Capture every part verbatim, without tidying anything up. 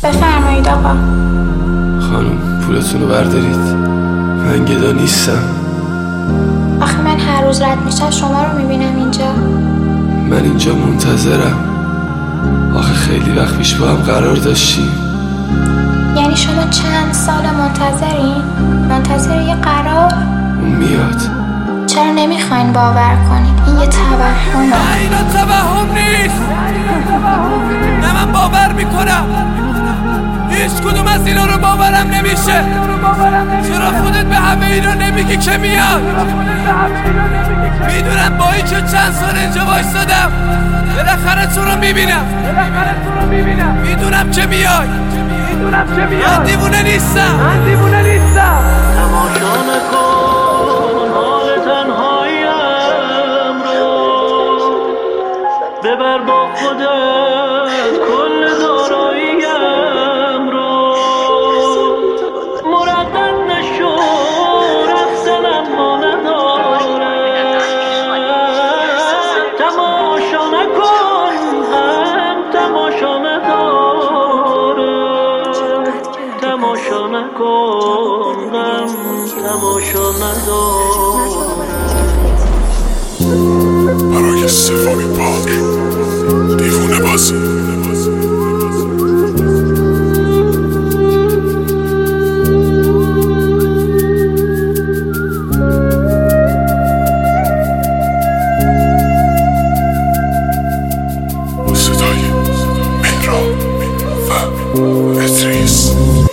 بفرمایید آقا. خانم پولتون رو بردارید، من گدا نیستم. آخه من هر روز رد میشم شما رو میبینم اینجا. من اینجا منتظرم. آخه خیلی وقت پیش با هم قرار داشتیم. یعنی شما چند سال منتظرین؟ منتظر یه قرار؟ اون میاد. چرا نمیخواین باور کنید؟ این یه توهمه. نه اینا توهم نیست، نه من باور میکنم. هیچ کدوم از اینا رو باورم نمیشه. چرا خودت به همه اینا نمیگی که میاد؟ میدونم با این که چند سال اینجا وایستادم بالاخره تو رو میبینم. میدونم که میای. من دیوونه نیستم. من دیوونه نیستم. تماشا نکن حال تنهاییم رو، ببر با خودت کل داراییم رو. مردد نشو رفتن اما نداره. تماشا نکن هم تماشا نداره. تماشا نکن غم تماشا نداره. برای سومین بار دیوونه بازی. صدای مهران و ادریس.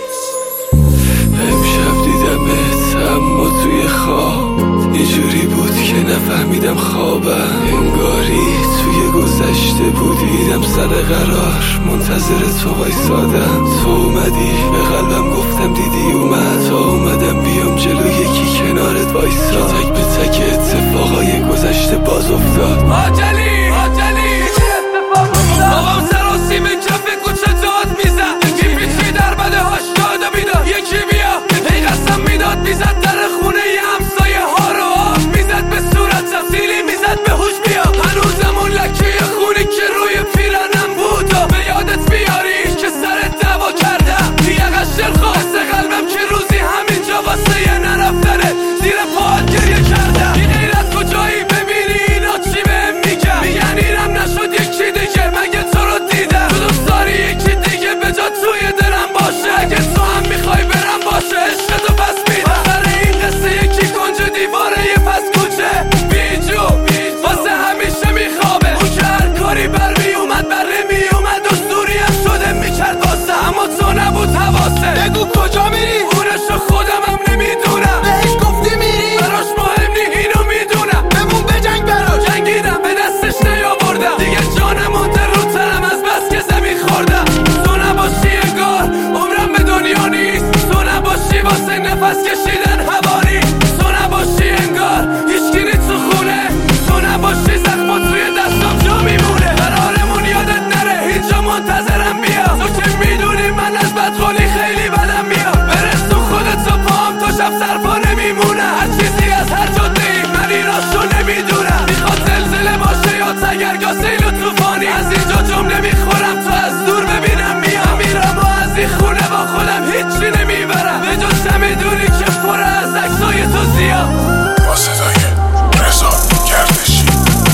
امشب دیدمت اما توی خواب یه جوری بود که نفهمیدم خوابم. انگاری توی گذشته بودیدم سر قرار منتظر تو وایسادم. تو اومدی به قلبم گفتم دیدی اومد. تا اومدم بیام جلو یکی کنارت وایسا. تک به تک اتفاقای گذشته باز افتاد. آجلی آجلی اتفاق افتاد. بابام سر و سیم کف کوچه داد میزد. یکی پیچی در بده هاشتاد و بیداد. یکی بیا ای قسم میداد میزد در خونه ی همسایه ها رو آب میزد به صورت تفصیلی میزد به هوش بیا. هنوزم اون لکه خونی که روی پیرنم بود و به یادت بیاری که سر دعوا کردم. یه قشر خواست قلبم که روزی همینجا واسه یه نرفتنه زیر پاهات گریه کردم. این غیرت کجایی ببینی اینا چی بهم میگن؟ میگن اینم نشد یکی دیگه مگه تو رو دیدم؟ تو دوست داری یکی دیگه به جا توی دلم باشه؟ اگه تو هم میخوای برم باشه عشقتو پس میدم. سر این قصه یکی کنج دیواره یه پس کوچه بیجو واسه همیشه میخوابه. اون که هر کاری بر میومد بر نمیومد دستوری هم شده میکرد واسه. اما تو نبود حواسه. بگو کجا میری؟ اونشو خودم هم نمیدونم. بهش گفتی میری؟ براش مهم نی اینو میدونم. بمون به جنگ براش. جنگیدم به دستش نیاوردم دیگه جانم مونده رو تنم از بس که زمین خوردم. تو نباشی انگار عمرم به دنیا نیست. تو نباشی واسه نفس کشیدن هوا نیست. تو نباشی انگار هیچکی نیست تو خونه. تو نباشی زخما توی دستم جا میمونه. قرارمون یادت نره اینجا منتظرم بیا. تو که میدونی من از بدخولی خیلی بدم میاد. برسون خودت و پام تو شب سرپا نمیمونه. هر چیزی از هر جاده ای من ایناشو نمیدونم. میخواد زلزله باشه یا تگرگاه سیل و توفانی. از اینجا جمله میخورم تو از دور ببینم میام. میرم و از این خونه با خودم هیچی نمیبرم به جز میدونی که پر از عکسای تو زیاد. با صدای رضا گردشی.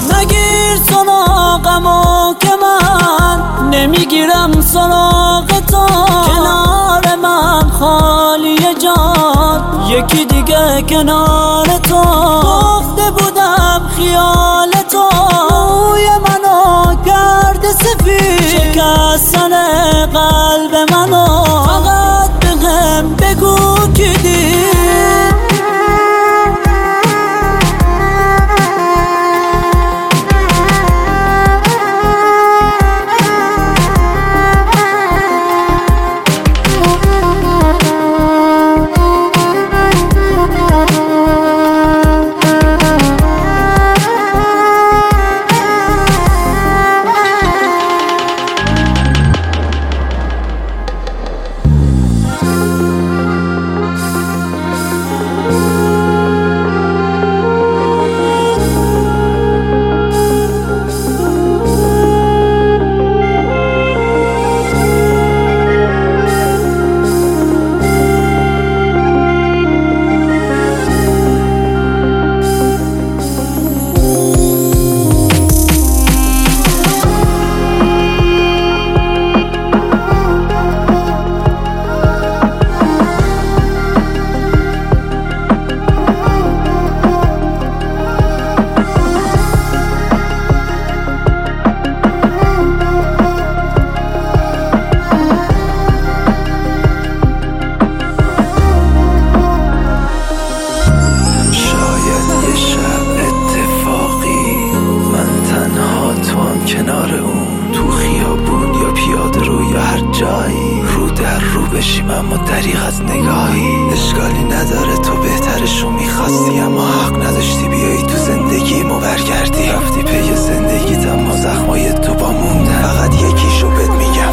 نگیر سراغمو که من نمیگیرم سراغ تو. کنار من خالی جان یکی دیگه کنار تو. گفته بودم خیال تو روی منو کرده سفید. شکستن قلب منو فقط بهم بگو کی دید. بشیم اما دریغ از نگاهی. اشکالی نداره تو بهترشو میخواستی اما حق نداشتی بیایی تو زندگیمو برگردی. رفتی پی زندگیت اما زخمای تو با موندن. فقط یکیشو بهت میگم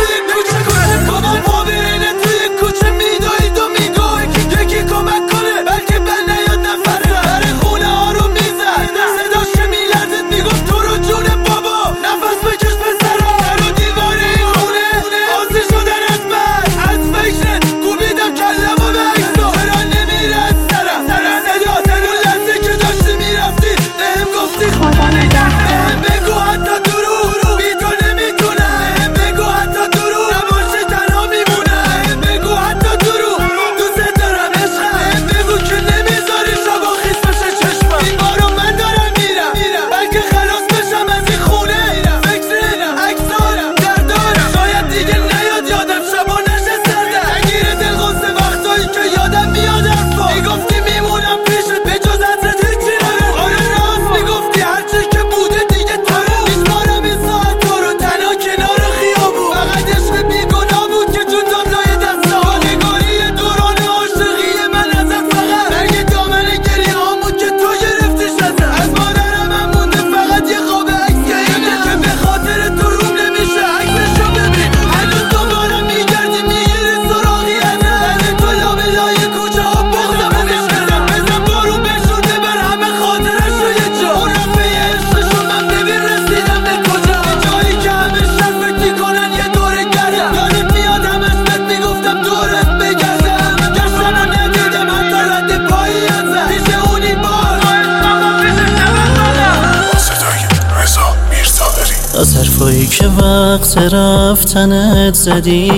از حرفایی که وقت رفتنت زدی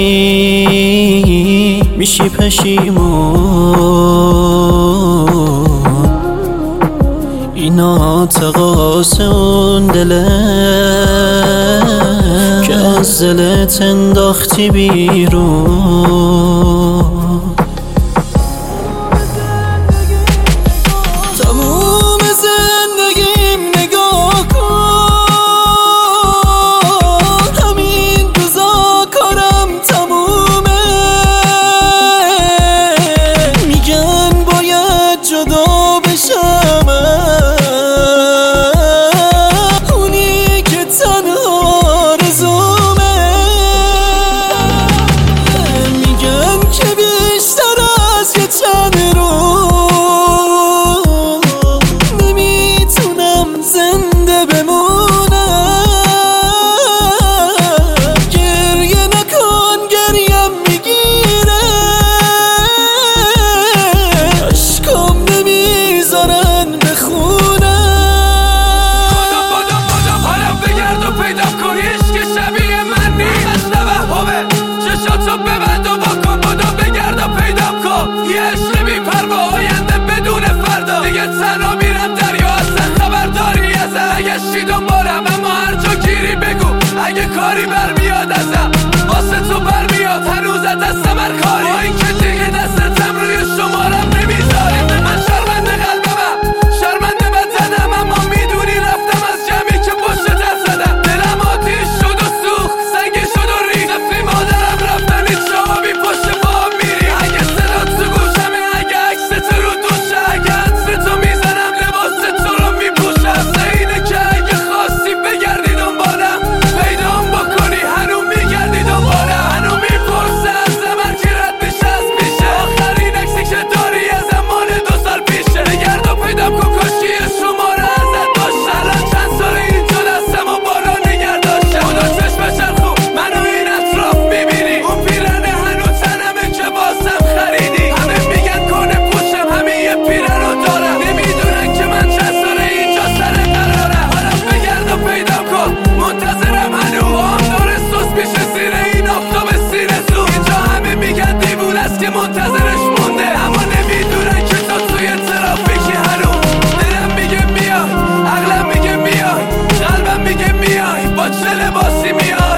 میشی پشیمون. اینا تقاس اون دله که از دلت انداختی بیرون. اگه کاری برمیاد ازم واسه تو برمیاد هنوزت دستم هر کاری. با این که دیگه دستتم روی شمارم نمیذاری. من شرمنده قلبمم شرمنده بدنم اما میدونی رفتم از جمعی که پشت در زدم. دلم آتیش شد و سوخت سنگی شد و ریخت. نفی مادرم رفتم این شابی پشت بام میری. اگه صدا تو گوشمه اگه عکس تو رو دوشه اگه عطر تو میزنم لباس تو رو میپوشم. اینه که اگه خواستی بگردی دنبالم پیدام بکنی هنو میگردی دنبالم. هنو میپرسه از زمان که رد میشه از میشه. آخرین عکسی که داری از زمان دو سال پیشه. بگرد و پیدام کن کاشی شماره ازت داشت. الان چند سال اینجا دستم و بالا نگر داشتم. خدا چشم چرخو منو این اطراف میبینی. اون پیرنه هنو تنمه که بازم خریدی. همه میگن کنه پوشم همین یه پیرن رو دارم. نمیدونن که من چند سال اینجا سر قرارم. حالا بگرد و پیدام کن منتظرم هنو. هم داره سوس میشه زیر این آفتاب سینه تو. اینجا همه میگن دیوون است که منتظرش مونده اما نمیدونن که تو توی ترافیکی هنو. دلم میگه میای عقلم میگه میای قلبم میگه میای با چه لباسی میای.